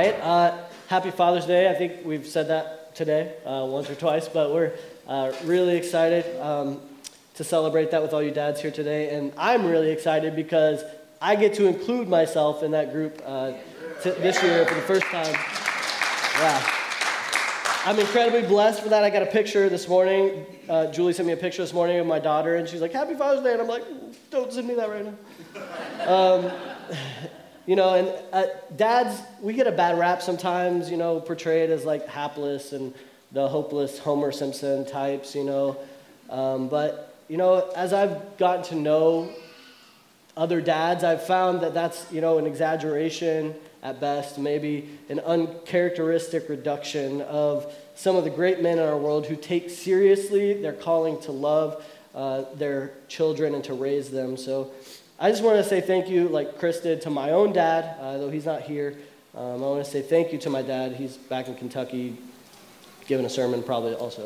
tonight. Happy Father's Day. I think we've said that today once or twice, but we're really excited to celebrate that with all you dads here today. And I'm really excited because I get to include myself in that group this year for the first time. Yeah. I'm incredibly blessed for that. I got a picture this morning. Julie sent me a picture this morning of my daughter, and she's like, Happy Father's Day. And I'm like, don't send me that right now. And dads, we get a bad rap sometimes, portrayed as like hapless and the hopeless Homer Simpson types, But, as I've gotten to know other dads, I've found that that's, an exaggeration at best, maybe an uncharacteristic reduction of some of the great men in our world who take seriously their calling to love their children and to raise them. So I just want to say thank you, like Chris did, to my own dad, though he's not here. I want to say thank you to my dad. He's back in Kentucky, giving a sermon probably also.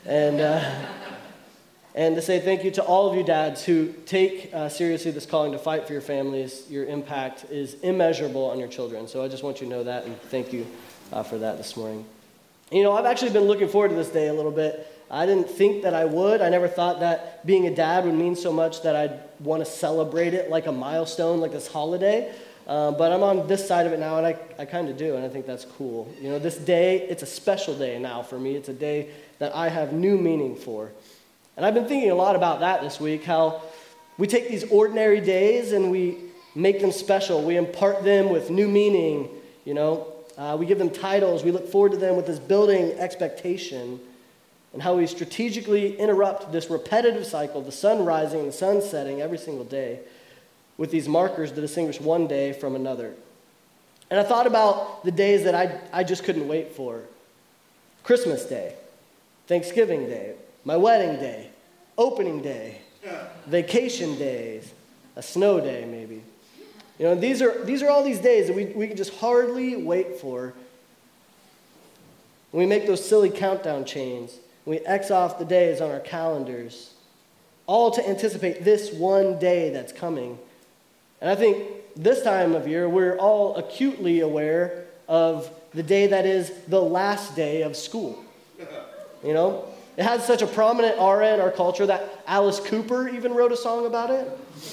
And to say thank you to all of you dads who take seriously this calling to fight for your families. Your impact is immeasurable on your children. So I just want you to know that, and thank you for that this morning. I've actually been looking forward to this day a little bit. I didn't think that I would. I never thought that being a dad would mean so much that I'd want to celebrate it like a milestone, like this holiday. But I'm on this side of it now, and I kind of do, and I think that's cool. This day, it's a special day now for me. It's a day that I have new meaning for. And I've been thinking a lot about that this week, how we take these ordinary days and we make them special. We impart them with new meaning, We give them titles. We look forward to them with this building expectation, and how we strategically interrupt this repetitive cycle, the sun rising and the sun setting every single day, with these markers to distinguish one day from another. And I thought about the days that I just couldn't wait for. Christmas Day, Thanksgiving Day, my wedding day, opening day, vacation days, a snow day maybe. These are all these days that we can just hardly wait for. And we make those silly countdown chains. We X off the days on our calendars, all to anticipate this one day that's coming. And I think this time of year, we're all acutely aware of the day that is the last day of school. It has such a prominent aura in our culture that Alice Cooper even wrote a song about it.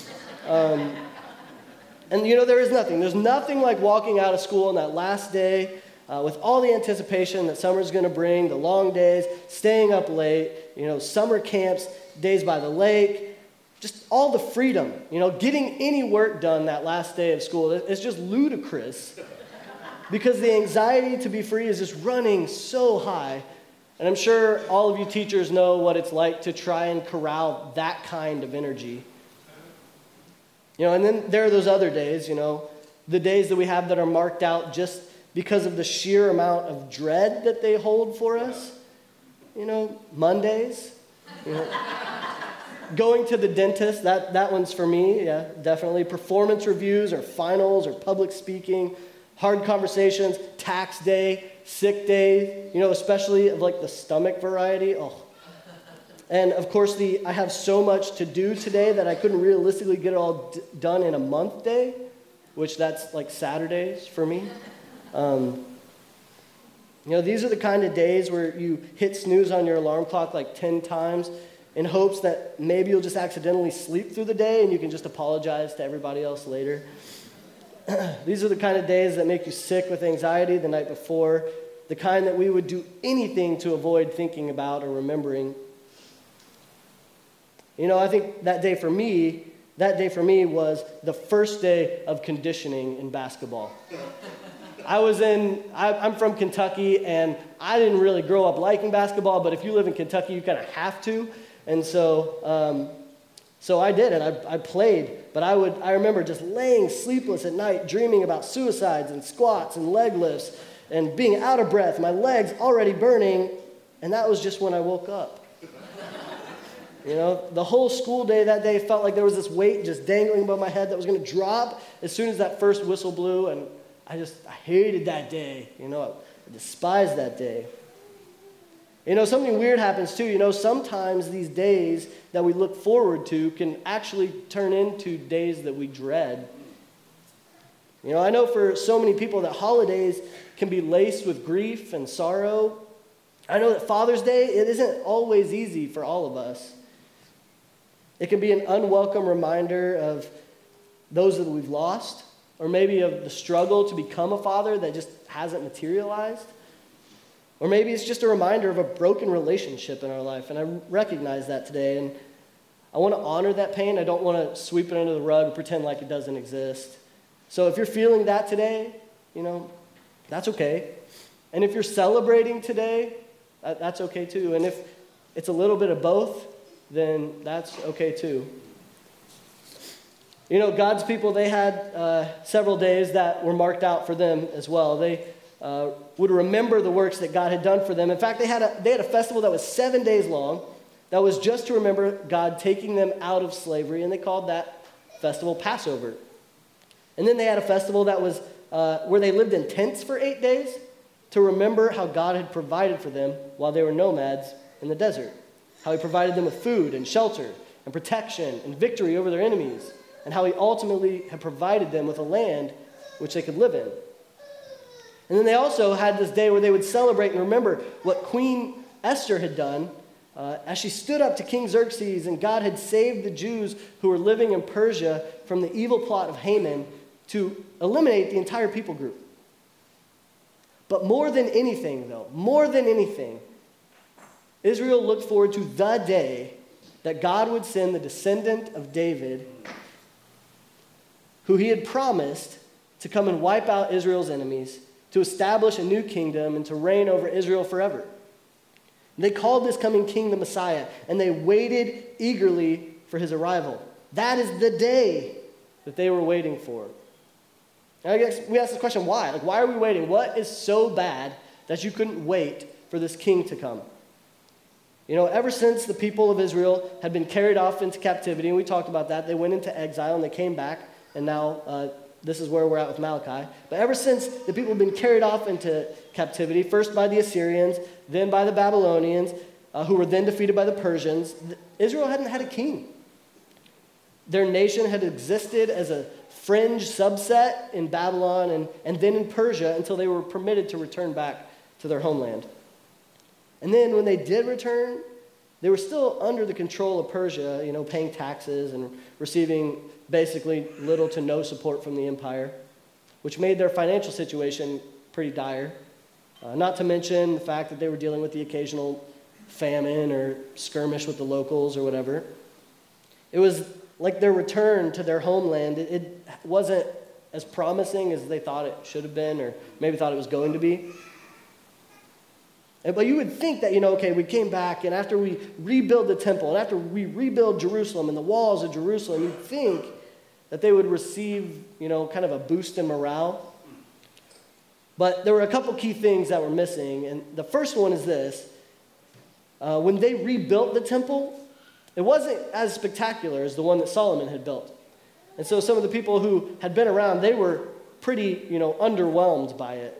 There's nothing like walking out of school on that last day with all the anticipation that summer's going to bring, the long days, staying up late, summer camps, days by the lake, just all the freedom, getting any work done that last day of school. It's just ludicrous because the anxiety to be free is just running so high. And I'm sure all of you teachers know what it's like to try and corral that kind of energy. And then there are those other days, the days that we have that are marked out just because of the sheer amount of dread that they hold for us. Mondays, going to the dentist, that one's for me, yeah, definitely. Performance reviews or finals or public speaking, hard conversations, tax day, sick day, especially of like the stomach variety. Oh. And of course, I have so much to do today that I couldn't realistically get it all done in a month day, which that's like Saturdays for me. These are the kind of days where you hit snooze on your alarm clock like 10 times in hopes that maybe you'll just accidentally sleep through the day and you can just apologize to everybody else later. These are the kind of days that make you sick with anxiety the night before, the kind that we would do anything to avoid thinking about or remembering. I think that day for me was the first day of conditioning in basketball. I'm from Kentucky, and I didn't really grow up liking basketball, but if you live in Kentucky, you kind of have to. And so I did it. I played, but I remember just laying sleepless at night, dreaming about suicides and squats and leg lifts and being out of breath, my legs already burning, and that was just when I woke up. The whole school day that day felt like there was this weight just dangling above my head that was going to drop as soon as that first whistle blew, and I hated that day. I despised that day. Something weird happens too. Sometimes these days that we look forward to can actually turn into days that we dread. You know, I know for so many people that holidays can be laced with grief and sorrow. I know that Father's Day, it isn't always easy for all of us. It can be an unwelcome reminder of those that we've lost, or maybe of the struggle to become a father that just hasn't materialized. Or maybe it's just a reminder of a broken relationship in our life, and I recognize that today, and I want to honor that pain. I don't want to sweep it under the rug and pretend like it doesn't exist. So if you're feeling that today, you know, that's okay. And if you're celebrating today, that's okay too. And if it's a little bit of both, then that's okay too. You know, God's people, they had several days that were marked out for them as well. They would remember the works that God had done for them. In fact, they had a festival that was 7 days long that was just to remember God taking them out of slavery, and they called that festival Passover. And then they had a festival that was where they lived in tents for 8 days to remember how God had provided for them while they were nomads in the desert, how he provided them with food and shelter and protection and victory over their enemies, and how he ultimately had provided them with a land which they could live in. And then they also had this day where they would celebrate and remember what Queen Esther had done as she stood up to King Xerxes, and God had saved the Jews who were living in Persia from the evil plot of Haman to eliminate the entire people group. But more than anything, Israel looked forward to the day that God would send the descendant of David, who he had promised to come and wipe out Israel's enemies, to establish a new kingdom, and to reign over Israel forever. They called this coming king the Messiah, and they waited eagerly for his arrival. That is the day that they were waiting for. And I guess we ask this question, why? Like, why are we waiting? What is so bad that you couldn't wait for this king to come? You know, ever since the people of Israel had been carried off into captivity, and we talked about that, they went into exile and they came back, and now this is where we're at with Malachi. But ever since the people have been carried off into captivity, first by the Assyrians, then by the Babylonians, who were then defeated by the Persians, Israel hadn't had a king. Their nation had existed as a fringe subset in Babylon and then in Persia until they were permitted to return back to their homeland. And then when they did return, they were still under the control of Persia, you know, paying taxes and receiving basically little to no support from the empire, which made their financial situation pretty dire. Not to mention the fact that they were dealing with the occasional famine or skirmish with the locals or whatever. It was like their return to their homeland, it wasn't as promising as they thought it should have been, or maybe thought it was going to be. But you would think that, you know, okay, we came back, and after we rebuild the temple, and after we rebuild Jerusalem and the walls of Jerusalem, you'd think that they would receive, you know, kind of a boost in morale. But there were a couple key things that were missing, and the first one is this. When they rebuilt the temple, it wasn't as spectacular as the one that Solomon had built. And so some of the people who had been around, they were pretty, you know, underwhelmed by it.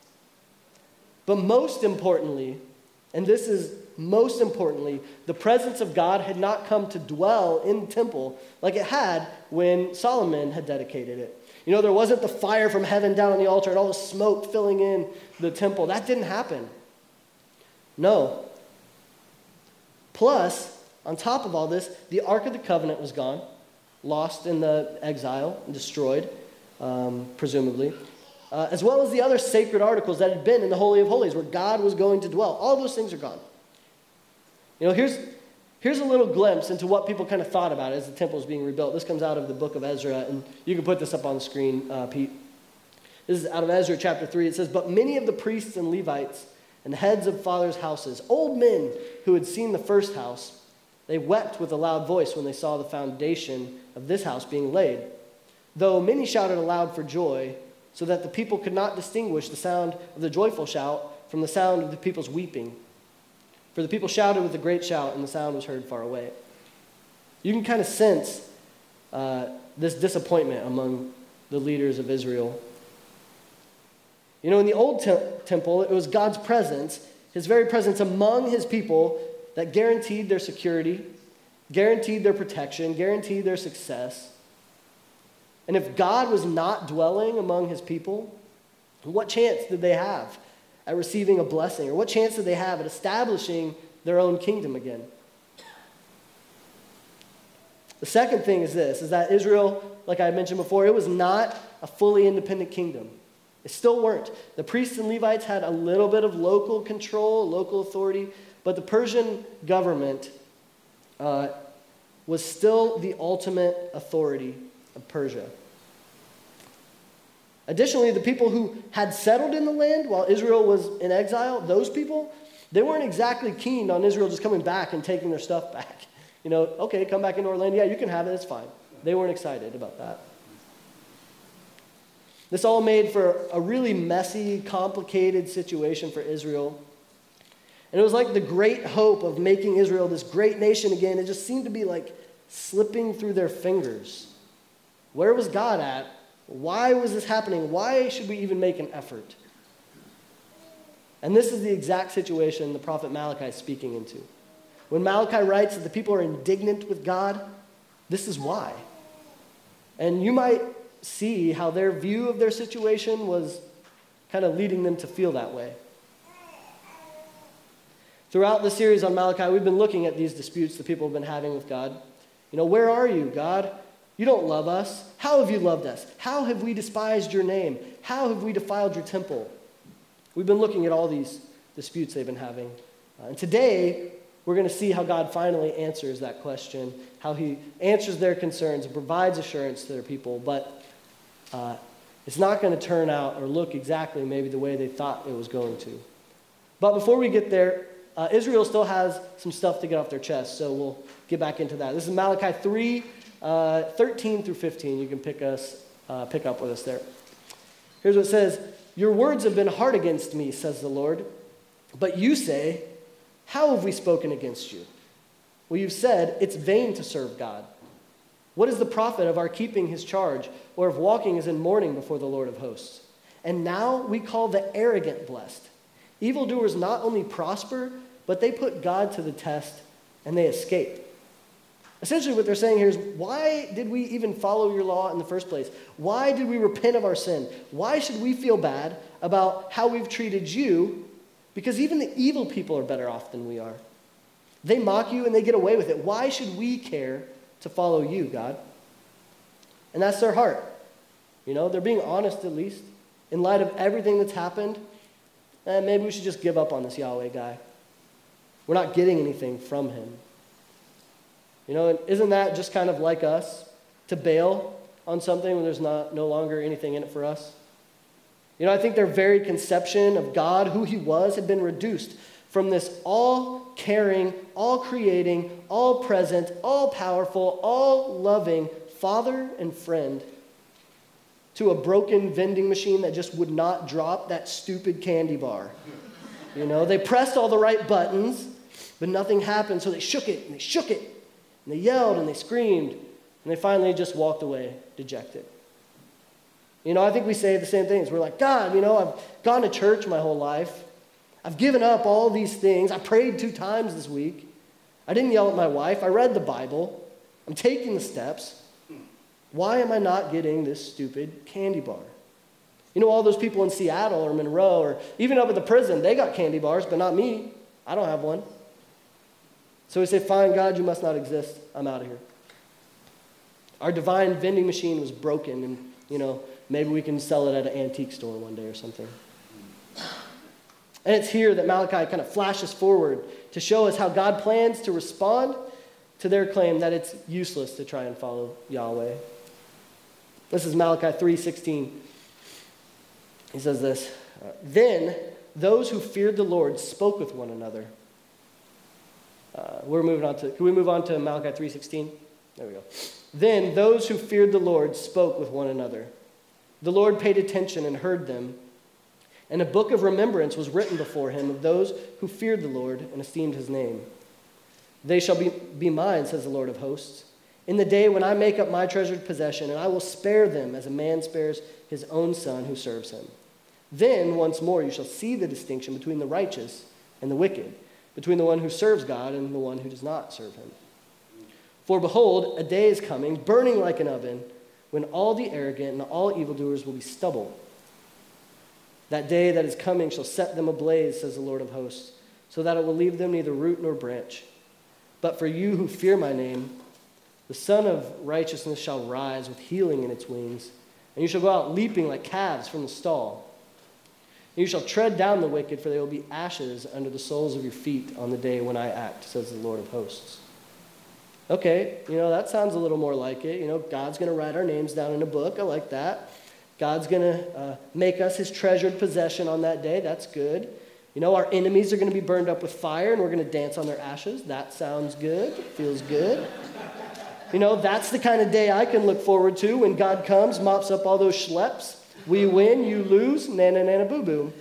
But most importantly, and this is most importantly, the presence of God had not come to dwell in the temple like it had when Solomon had dedicated it. You know, there wasn't the fire from heaven down on the altar and all the smoke filling in the temple. That didn't happen. No. Plus, on top of all this, the Ark of the Covenant was gone, lost in the exile and destroyed, presumably, as well as the other sacred articles that had been in the Holy of Holies where God was going to dwell. All those things are gone. You know, here's a little glimpse into what people kind of thought about it as the temple was being rebuilt. This comes out of the book of Ezra, and you can put this up on the screen, Pete. This is out of Ezra chapter 3. It says, "But many of the priests and Levites and the heads of fathers' houses, old men who had seen the first house, they wept with a loud voice when they saw the foundation of this house being laid. Though many shouted aloud for joy, so that the people could not distinguish the sound of the joyful shout from the sound of the people's weeping. For the people shouted with a great shout, and the sound was heard far away." You can kind of sense this disappointment among the leaders of Israel. You know, in the old temple, it was God's presence, his very presence among his people, that guaranteed their security, guaranteed their protection, guaranteed their success. And if God was not dwelling among his people, what chance did they have at receiving a blessing? Or what chance did they have at establishing their own kingdom again? The second thing is this, is that Israel, like I mentioned before, it was not a fully independent kingdom. It still weren't. The priests and Levites had a little bit of local control, local authority, but the Persian government was still the ultimate authority of Persia. Additionally, the people who had settled in the land while Israel was in exile, those people, they weren't exactly keen on Israel just coming back and taking their stuff back. You know, okay, come back into our land. Yeah, you can have it. It's fine. They weren't excited about that. This all made for a really messy, complicated situation for Israel. And it was like the great hope of making Israel this great nation again. It just seemed to be like slipping through their fingers. Where was God at? Why was this happening? Why should we even make an effort? And this is the exact situation the prophet Malachi is speaking into. When Malachi writes that the people are indignant with God, this is why. And you might see how their view of their situation was kind of leading them to feel that way. Throughout the series on Malachi, we've been looking at these disputes the people have been having with God. You know, where are you, God? You don't love us. How have you loved us? How have we despised your name? How have we defiled your temple? We've been looking at all these disputes they've been having. And today, we're going to see how God finally answers that question, how he answers their concerns and provides assurance to their people. But it's not going to turn out or look exactly maybe the way they thought it was going to. But before we get there, Israel still has some stuff to get off their chest, so we'll get back into that. This is Malachi 3, 13 through 15. You can pick up with us there. Here's what it says. Your words have been hard against me, says the Lord. But you say, how have we spoken against you? Well, you've said, it's vain to serve God. What is the profit of our keeping his charge, or of walking as in mourning before the Lord of hosts? And now we call the arrogant blessed. Evildoers not only prosper, but they put God to the test, and they escape. Essentially what they're saying here is, why did we even follow your law in the first place? Why did we repent of our sin? Why should we feel bad about how we've treated you? Because even the evil people are better off than we are. They mock you and they get away with it. Why should we care to follow you, God? And that's their heart. You know, they're being honest at least. In light of everything that's happened, maybe we should just give up on this Yahweh guy. We're not getting anything from him. You know, and isn't that just kind of like us to bail on something when there's no longer anything in it for us? You know, I think their very conception of God, who he was, had been reduced from this all-caring, all-creating, all-present, all-powerful, all-loving Father and friend to a broken vending machine that just would not drop that stupid candy bar. You know, they pressed all the right buttons, but nothing happened, so they shook it, and they shook it, and they yelled, and they screamed, and they finally just walked away dejected. You know, I think we say the same things. We're like, God, you know, I've gone to church my whole life. I've given up all these things. I prayed 2 times this week. I didn't yell at my wife. I read the Bible. I'm taking the steps. Why am I not getting this stupid candy bar? You know, all those people in Seattle or Monroe or even up at the prison, they got candy bars, but not me. I don't have one. So we say, fine, God, you must not exist. I'm out of here. Our divine vending machine was broken, and, you know, maybe we can sell it at an antique store one day or something. And it's here that Malachi kind of flashes forward to show us how God plans to respond to their claim that it's useless to try and follow Yahweh. This is Malachi 3:16. He says this, Then those who feared the Lord spoke with one another. Can we move on to Malachi 3:16? There we go. Then those who feared the Lord spoke with one another. The Lord paid attention and heard them, and a book of remembrance was written before him of those who feared the Lord and esteemed his name. They shall be mine, says the Lord of hosts, in the day when I make up my treasured possession, and I will spare them as a man spares his own son who serves him. Then once more you shall see the distinction between the righteous and the wicked, between the one who serves God and the one who does not serve him. For behold, a day is coming, burning like an oven, when all the arrogant and all evildoers will be stubble. That day that is coming shall set them ablaze, says the Lord of hosts, so that it will leave them neither root nor branch. But for you who fear my name, the Son of Righteousness shall rise with healing in its wings, and you shall go out leaping like calves from the stall. And you shall tread down the wicked, for they will be ashes under the soles of your feet on the day when I act, says the Lord of hosts. Okay, that sounds a little more like it. God's going to write our names down in a book. I like that. God's going to make us his treasured possession on that day. That's good. Our enemies are going to be burned up with fire, and we're going to dance on their ashes. That sounds good. Feels good. That's the kind of day I can look forward to when God comes, mops up all those schleps. We win, you lose, nana nana boo boo.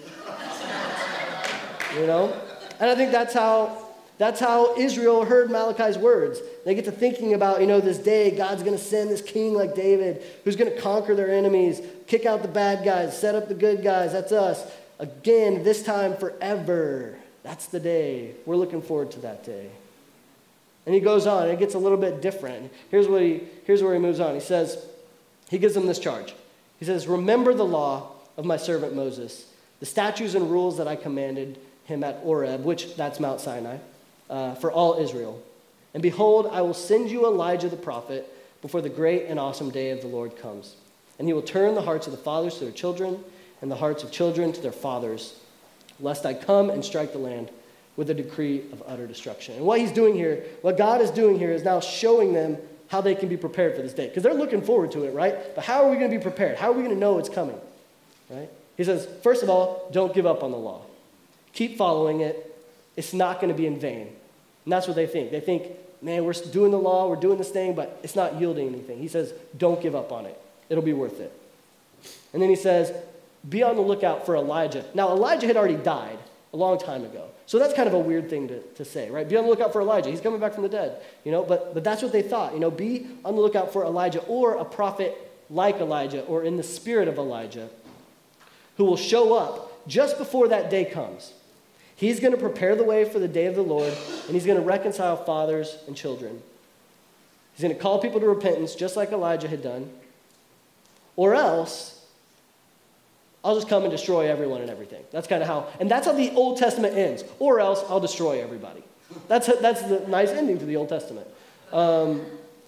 And I think that's how Israel heard Malachi's words. They get to thinking about, this day God's going to send this king like David who's going to conquer their enemies, kick out the bad guys, set up the good guys. That's us. Again, this time forever. That's the day. We're looking forward to that day. And he goes on. It gets a little bit different. Here's where he moves on. He gives them this charge. He says, remember the law of my servant Moses, the statutes and rules that I commanded him at Oreb, which that's Mount Sinai, for all Israel. And behold, I will send you Elijah the prophet before the great and awesome day of the Lord comes. And he will turn the hearts of the fathers to their children and the hearts of children to their fathers, lest I come and strike the land with a decree of utter destruction. And what God is doing here is now showing them how they can be prepared for this day. Because they're looking forward to it, right? But how are we going to be prepared? How are we going to know it's coming? Right? He says, first of all, don't give up on the law. Keep following it. It's not going to be in vain. And that's what they think. They think, man, we're doing the law, we're doing this thing, but it's not yielding anything. He says, don't give up on it. It'll be worth it. And then he says, be on the lookout for Elijah. Now, Elijah had already died a long time ago. So that's kind of a weird thing to say, right? Be on the lookout for Elijah. He's coming back from the dead, but that's what they thought. Be on the lookout for Elijah or a prophet like Elijah or in the spirit of Elijah who will show up just before that day comes. He's going to prepare the way for the day of the Lord, and he's going to reconcile fathers and children. He's going to call people to repentance just like Elijah had done, or else I'll just come and destroy everyone and everything. That's kind of and that's how the Old Testament ends. Or else I'll destroy everybody. That's the nice ending to the Old Testament. And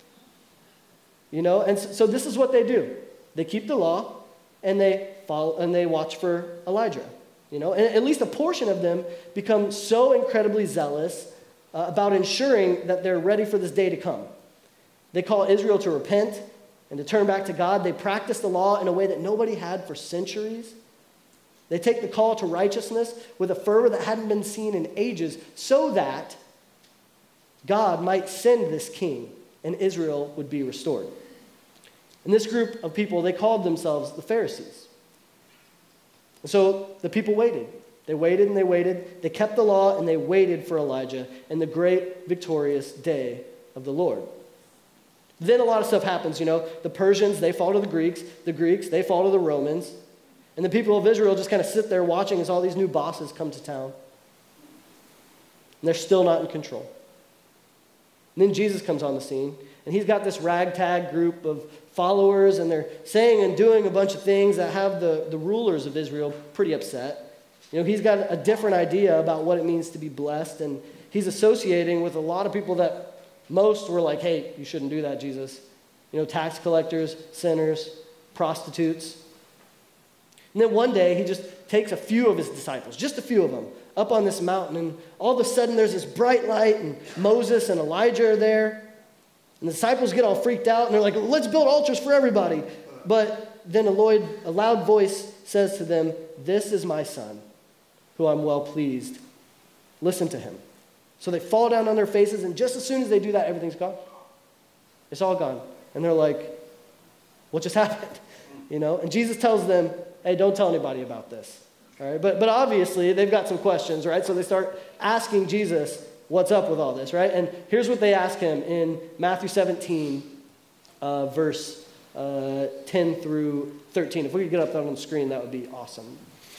so this is what they do. They keep the law, and they follow, and they watch for Elijah. And at least a portion of them become so incredibly zealous about ensuring that they're ready for this day to come. They call Israel to repent and to turn back to God. They practice the law in a way that nobody had for centuries. They take the call to righteousness with a fervor that hadn't been seen in ages so that God might send this king and Israel would be restored. And this group of people, they called themselves the Pharisees. And so the people waited. They waited and they waited. They kept the law and they waited for Elijah and the great victorious day of the Lord. Then a lot of stuff happens, The Persians, they fall to the Greeks. The Greeks, they fall to the Romans. And the people of Israel just kind of sit there watching as all these new bosses come to town. And they're still not in control. And then Jesus comes on the scene, and he's got this ragtag group of followers, and they're saying and doing a bunch of things that have the rulers of Israel pretty upset. He's got a different idea about what it means to be blessed, and he's associating with a lot of people that most were like, hey, you shouldn't do that, Jesus. Tax collectors, sinners, prostitutes. And then one day, he just takes a few of his disciples, just a few of them, up on this mountain, and all of a sudden there's this bright light, and Moses and Elijah are there. And the disciples get all freaked out, and they're like, let's build altars for everybody. But then a loud voice says to them, this is my son, who I'm well pleased. Listen to him. So they fall down on their faces, and just as soon as they do that, everything's gone. It's all gone. And they're like, what just happened? And Jesus tells them, hey, don't tell anybody about this. All right? But obviously, they've got some questions, right? So they start asking Jesus, what's up with all this, right? And here's what they ask him in Matthew 17, verse 10 through 13. If we could get up that on the screen, that would be awesome.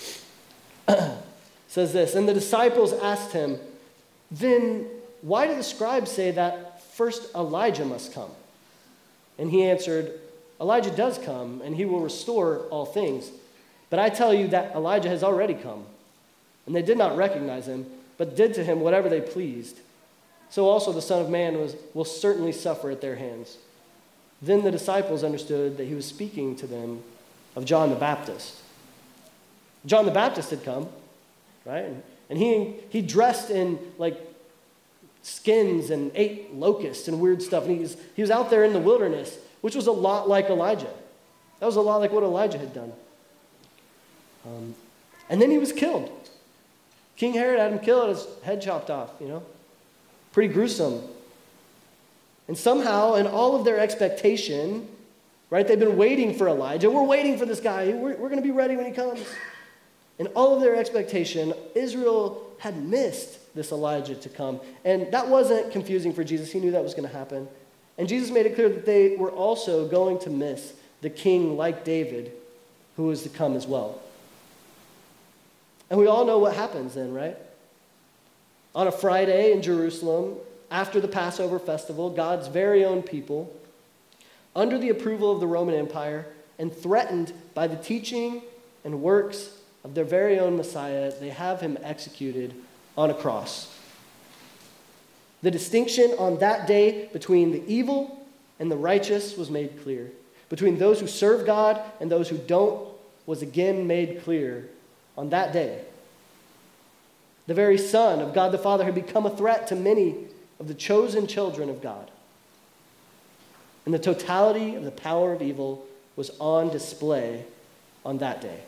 It says this, and the disciples asked him, then why do the scribes say that first Elijah must come? And he answered, Elijah does come, and he will restore all things. But I tell you that Elijah has already come, and they did not recognize him, but did to him whatever they pleased. So also the Son of Man will certainly suffer at their hands." Then the disciples understood that he was speaking to them of John the Baptist. John the Baptist had come, right? And he dressed in like skins and ate locusts and weird stuff. And he was out there in the wilderness, which was a lot like Elijah. That was a lot like what Elijah had done. And then he was killed. King Herod had him killed, his head chopped off, Pretty gruesome. And somehow, in all of their expectation, right, they've been waiting for Elijah. We're waiting for this guy. We're going to be ready when he comes. In all of their expectation, Israel had missed this Elijah to come. And that wasn't confusing for Jesus. He knew that was going to happen. And Jesus made it clear that they were also going to miss the king like David who was to come as well. And we all know what happens then, right? On a Friday in Jerusalem, after the Passover festival, God's very own people, under the approval of the Roman Empire and threatened by the teaching and works of their very own Messiah, they have him executed on a cross. The distinction on that day between the evil and the righteous was made clear. Between those who serve God and those who don't was again made clear on that day. The very Son of God the Father had become a threat to many of the chosen children of God. And the totality of the power of evil was on display on that day.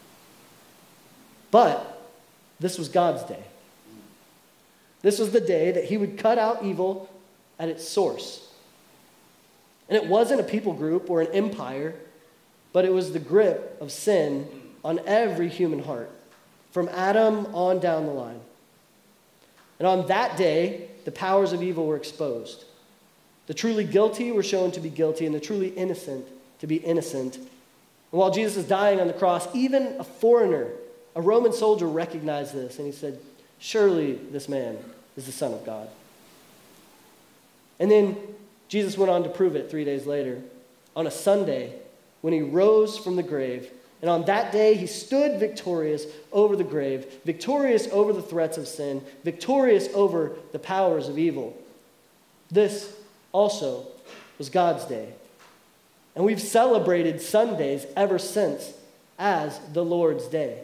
But this was God's day. This was the day that he would cut out evil at its source. And it wasn't a people group or an empire, but it was the grip of sin on every human heart, from Adam on down the line. And on that day, the powers of evil were exposed. The truly guilty were shown to be guilty, and the truly innocent to be innocent. And while Jesus is dying on the cross, even a foreigner, a Roman soldier, recognized this, and he said, "Surely this man is the Son of God." And then Jesus went on to prove it 3 days later, on a Sunday, when he rose from the grave. And on that day, he stood victorious over the grave, victorious over the threats of sin, victorious over the powers of evil. This also was God's day. And we've celebrated Sundays ever since as the Lord's Day.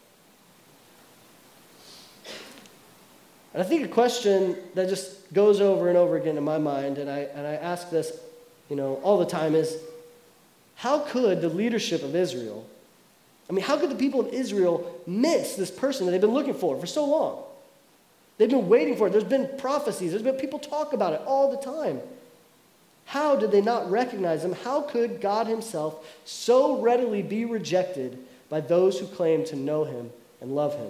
And I think a question that just goes over and over again in my mind, and I ask this, all the time, is how could the leadership of Israel, how could the people of Israel miss this person that they've been looking for so long? They've been waiting for it. There's been prophecies. There's been people talk about it all the time. How did they not recognize him? How could God himself so readily be rejected by those who claim to know him and love him?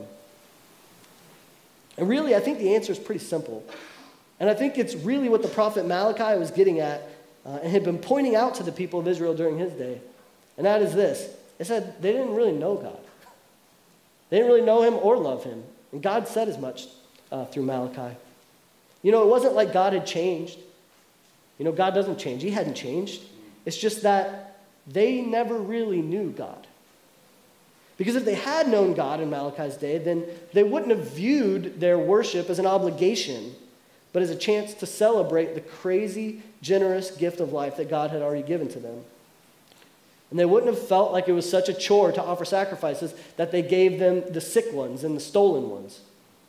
And really, I think the answer is pretty simple. And I think it's really what the prophet Malachi was getting at and had been pointing out to the people of Israel during his day. And that is this. It said they didn't really know God. They didn't really know him or love him. And God said as much through Malachi. It wasn't like God had changed. God doesn't change. He hadn't changed. It's just that they never really knew God. Because if they had known God in Malachi's day, then they wouldn't have viewed their worship as an obligation, but as a chance to celebrate the crazy, generous gift of life that God had already given to them. And they wouldn't have felt like it was such a chore to offer sacrifices that they gave them the sick ones and the stolen ones.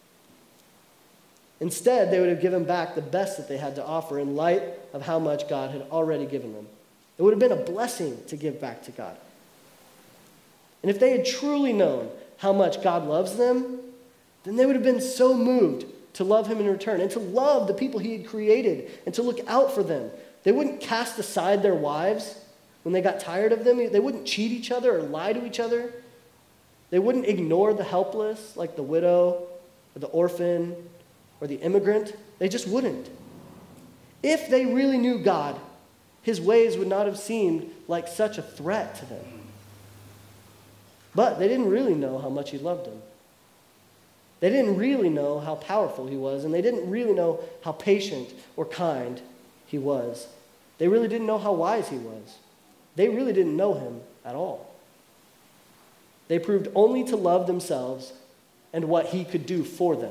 Instead, they would have given back the best that they had to offer in light of how much God had already given them. It would have been a blessing to give back to God. And if they had truly known how much God loves them, then they would have been so moved to love him in return and to love the people he had created and to look out for them. They wouldn't cast aside their wives when they got tired of them. They wouldn't cheat each other or lie to each other. They wouldn't ignore the helpless, like the widow or the orphan or the immigrant. They just wouldn't. If they really knew God, his ways would not have seemed like such a threat to them. But they didn't really know how much he loved them. They didn't really know how powerful he was, and they didn't really know how patient or kind he was. They really didn't know how wise he was. they really didn't know him at all. They proved only to love themselves and what he could do for them.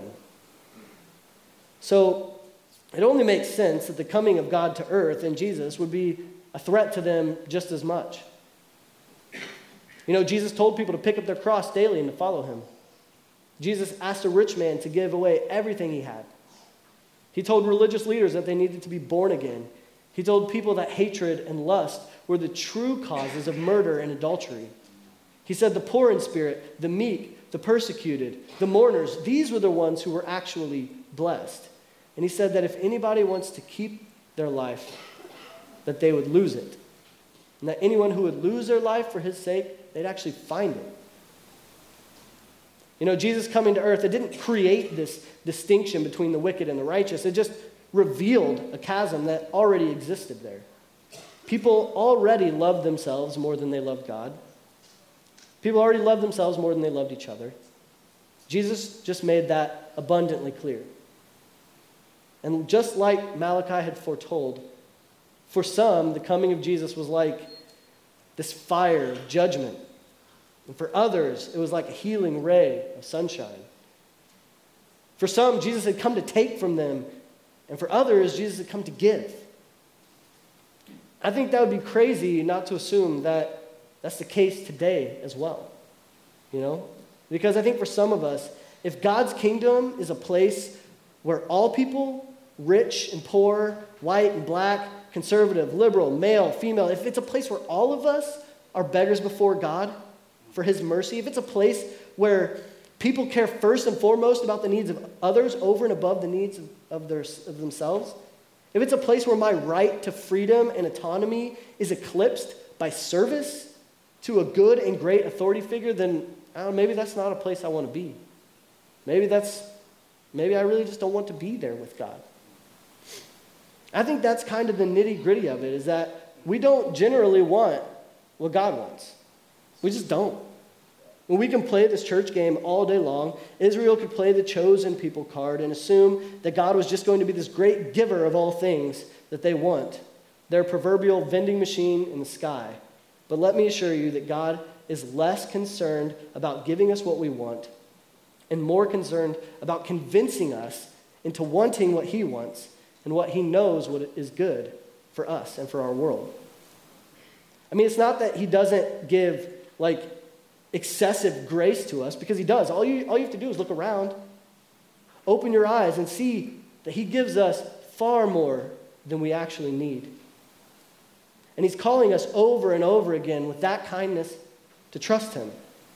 So it only makes sense that the coming of God to earth in Jesus would be a threat to them just as much. You know, Jesus told people to pick up their cross daily and to follow him. Jesus asked a rich man to give away everything he had. He told religious leaders that they needed to be born again. He told people that hatred and lust were the true causes of murder and adultery. He said the poor in spirit, the meek, the persecuted, the mourners, these were the ones who were actually blessed. And he said that if anybody wants to keep their life, that they would lose it. And that anyone who would lose their life for his sake, they'd actually find it. You know, Jesus coming to earth, it didn't create this distinction between the wicked and the righteous. It just revealed a chasm that already existed there. People already loved themselves more than they loved God. People already loved themselves more than they loved each other. Jesus just made that abundantly clear. And just like Malachi had foretold, for some, the coming of Jesus was like this fire of judgment. And for others, it was like a healing ray of sunshine. For some, Jesus had come to take from them. And for others, Jesus had come to give. I think that would be crazy not to assume that that's the case today as well. You know? Because I think for some of us, if God's kingdom is a place where all people, rich and poor, white and black, conservative, liberal, male, female, if it's a place where all of us are beggars before God for his mercy, if it's a place where people care first and foremost about the needs of others over and above the needs of themselves, if it's a place where my right to freedom and autonomy is eclipsed by service to a good and great authority figure, then maybe that's not a place I want to be. Maybe I really just don't want to be there with God. I think that's kind of the nitty-gritty of it, is that we don't generally want what God wants. We just don't. When we can play this church game all day long, Israel could play the chosen people card and assume that God was just going to be this great giver of all things that they want, their proverbial vending machine in the sky. But let me assure you that God is less concerned about giving us what we want and more concerned about convincing us into wanting what he wants and what he knows what is good for us and for our world. I mean, it's not that he doesn't give, excessive grace to us, because he does. All you have to do is look around, open your eyes, and see that he gives us far more than we actually need. And he's calling us over and over again with that kindness to trust him.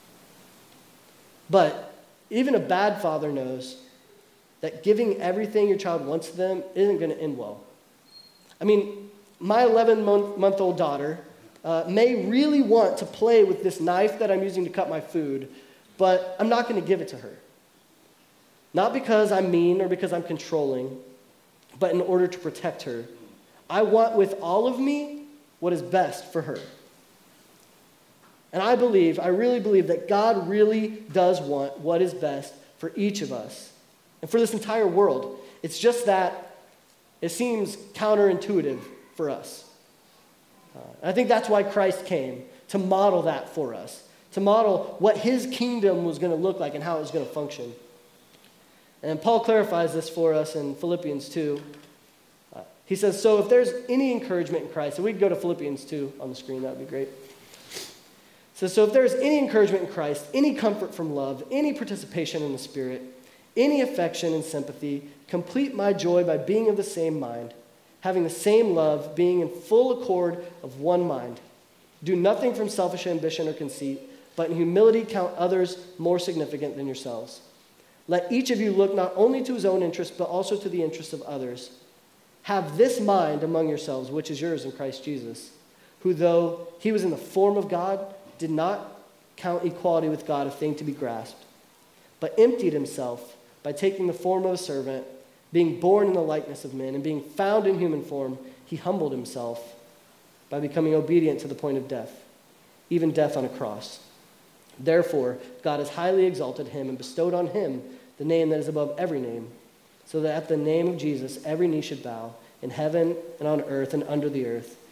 But even a bad father knows that giving everything your child wants to them isn't going to end well. I mean, my 11-month-old daughter may really want to play with this knife that I'm using to cut my food, but I'm not going to give it to her. Not because I'm mean or because I'm controlling, but in order to protect her. I want with all of me what is best for her. And I really believe that God really does want what is best for each of us and for this entire world. It's just that it seems counterintuitive for us. I think that's why Christ came, to model that for us, to model what his kingdom was going to look like and how it was going to function. And Paul clarifies this for us in Philippians 2. He says, so if there's any encouragement in Christ, and we can go to Philippians 2 on the screen, that would be great. So if there's any encouragement in Christ, any comfort from love, any participation in the Spirit, any affection and sympathy, complete my joy by being of the same mind, having the same love, being in full accord of one mind. Do nothing from selfish ambition or conceit, but in humility count others more significant than yourselves. Let each of you look not only to his own interest, but also to the interests of others. Have this mind among yourselves, which is yours in Christ Jesus, who though he was in the form of God, did not count equality with God a thing to be grasped, but emptied himself by taking the form of a servant, being born in the likeness of men, and being found in human form, he humbled himself by becoming obedient to the point of death, even death on a cross. Therefore, God has highly exalted him and bestowed on him the name that is above every name, so that at the name of Jesus every knee should bow, in heaven and on earth and under the earth,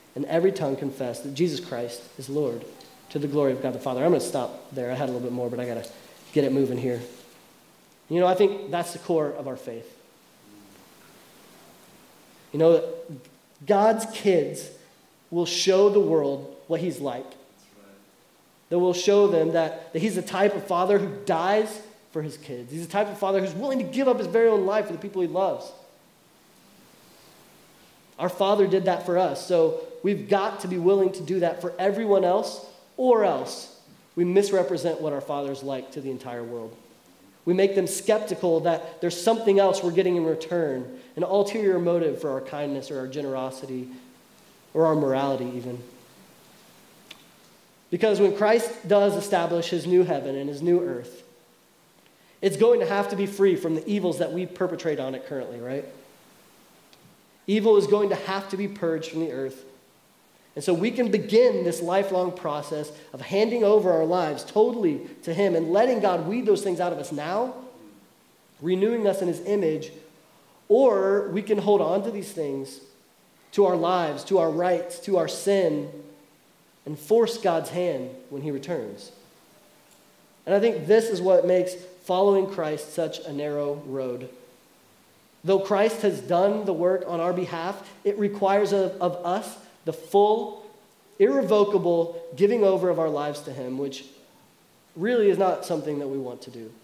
and every tongue confess that Jesus Christ is Lord, to the glory of God the Father. I'm going to stop there. I had a little bit more, but I got to get it moving here. You know, I think that's the core of our faith. You know, God's kids will show the world what he's like. That will show them that he's the type of father who dies for his kids. He's the type of father who's willing to give up his very own life for the people he loves. Our Father did that for us, so we've got to be willing to do that for everyone else, or else we misrepresent what our Father's like to the entire world. We make them skeptical that there's something else we're getting in return, an ulterior motive for our kindness or our generosity or our morality even. Because when Christ does establish his new heaven and his new earth, it's going to have to be free from the evils that we perpetrate on it currently, right? Evil is going to have to be purged from the earth. And so we can begin this lifelong process of handing over our lives totally to him and letting God weed those things out of us now, renewing us in his image, or we can hold on to these things, to our lives, to our rights, to our sin, and force God's hand when he returns. And I think this is what makes following Christ such a narrow road. Though Christ has done the work on our behalf, it requires of us the full, irrevocable giving over of our lives to him, which really is not something that we want to do.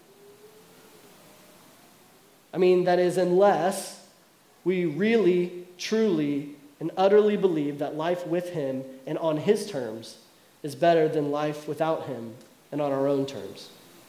I mean, that is, unless we really, truly, and utterly believe that life with him and on his terms is better than life without him and on our own terms.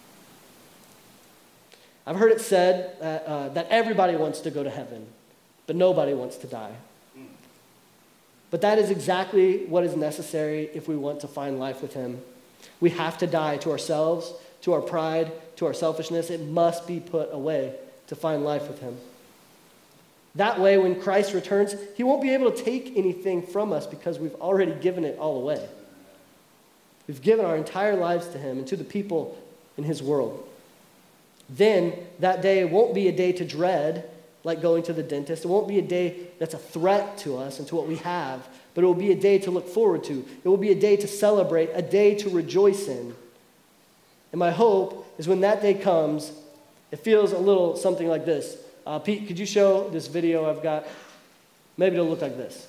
I've heard it said that everybody wants to go to heaven, but nobody wants to die. But that is exactly what is necessary if we want to find life with him. We have to die to ourselves, to our pride, to our selfishness. It must be put away to find life with him. That way, when Christ returns, he won't be able to take anything from us because we've already given it all away. We've given our entire lives to him and to the people in his world. Then that day won't be a day to dread, like going to the dentist. It won't be a day that's a threat to us and to what we have, but it will be a day to look forward to. It will be a day to celebrate, a day to rejoice in. And my hope is when that day comes, it feels a little something like this. Pete, could you show this video I've got? Maybe it'll look like this.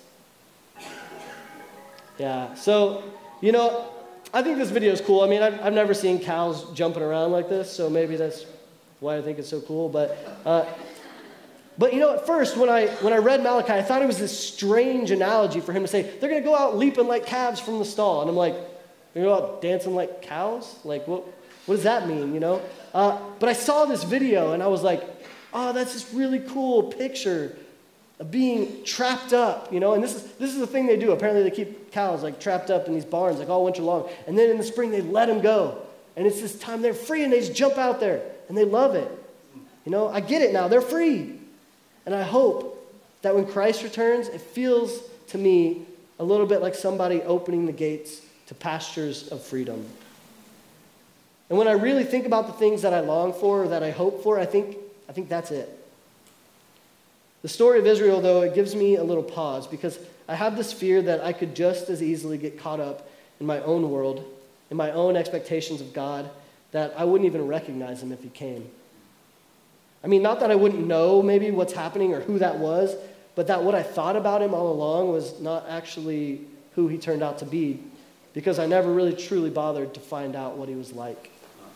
Yeah, so, you know, I think this video is cool. I mean, I've never seen cows jumping around like this, so maybe that's why I think it's so cool. But you know, at first, when I read Malachi, I thought it was this strange analogy for him to say, they're going to go out leaping like calves from the stall. And I'm like, they're going to go out dancing like cows? Like, what does that mean, you know? But I saw this video, and I was like, oh, that's this really cool picture of being trapped up, you know? And this is the thing they do. Apparently, they keep cows, like, trapped up in these barns, like, all winter long. And then in the spring, they let them go. And it's this time they're free, and they just jump out there, and they love it. You know, I get it now. They're free. And I hope that when Christ returns, it feels to me a little bit like somebody opening the gates to pastures of freedom. And when I really think about the things that I long for or that I hope for, I think that's it. The story of Israel, though, it gives me a little pause because I have this fear that I could just as easily get caught up in my own world, in my own expectations of God, that I wouldn't even recognize him if he came. I mean, not that I wouldn't know maybe what's happening or who that was, but that what I thought about him all along was not actually who he turned out to be, because I never really truly bothered to find out what he was like.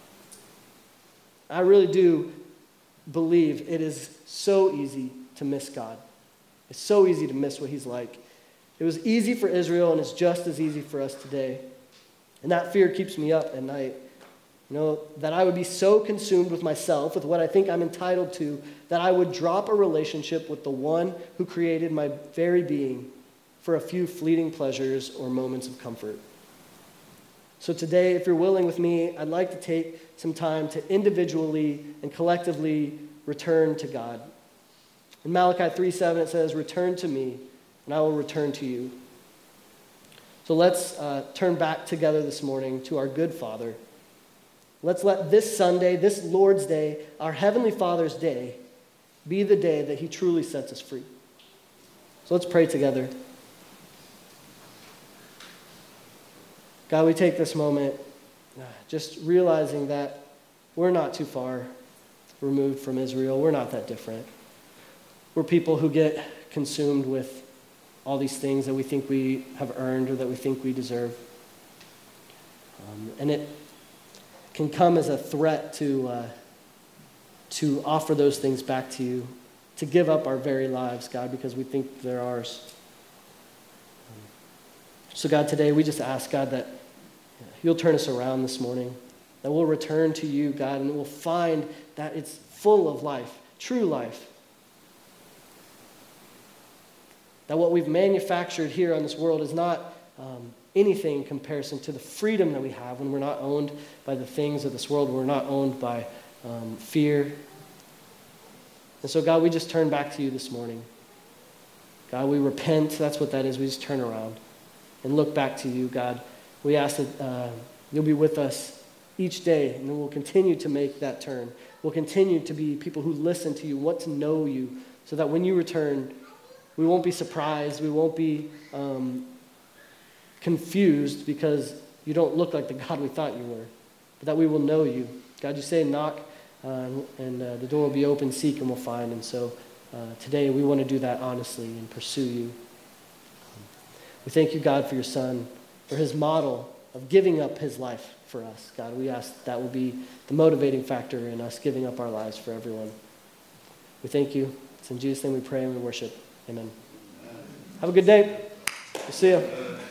I really do believe it is so easy to miss God. It's so easy to miss what he's like. It was easy for Israel, and it's just as easy for us today. And that fear keeps me up at night. You know, that I would be so consumed with myself, with what I think I'm entitled to, that I would drop a relationship with the one who created my very being for a few fleeting pleasures or moments of comfort. So today, if you're willing with me, I'd like to take some time to individually and collectively return to God. In Malachi 3:7, it says, "Return to me, and I will return to you." So let's turn back together this morning to our good Father. Let's let this Sunday, this Lord's Day, our Heavenly Father's day, be the day that he truly sets us free. So let's pray together. God, we take this moment just realizing that we're not too far removed from Israel. We're not that different. We're people who get consumed with all these things that we think we have earned or that we think we deserve. And it can come as a threat to offer those things back to you, to give up our very lives, God, because we think they're ours. So God, today we just ask, God, that you'll turn us around this morning, that we'll return to you, God, and we'll find that it's full of life, true life. That what we've manufactured here on this world is not anything in comparison to the freedom that we have when we're not owned by the things of this world, when we're not owned by fear. And so, God, we just turn back to you this morning. God, we repent. That's what that is. We just turn around and look back to you, God. We ask that you'll be with us each day, and we'll continue to make that turn. We'll continue to be people who listen to you, want to know you, so that when you return, we won't be surprised. We won't be confused because you don't look like the God we thought you were, but that we will know you. God, you say knock, and the door will be open, seek, and we'll find. And so today we want to do that honestly and pursue you. We thank you, God, for your Son, for his model of giving up his life for us. God, we ask that will be the motivating factor in us giving up our lives for everyone. We thank you. It's in Jesus' name we pray and we worship. Amen. Have a good day. We'll see you.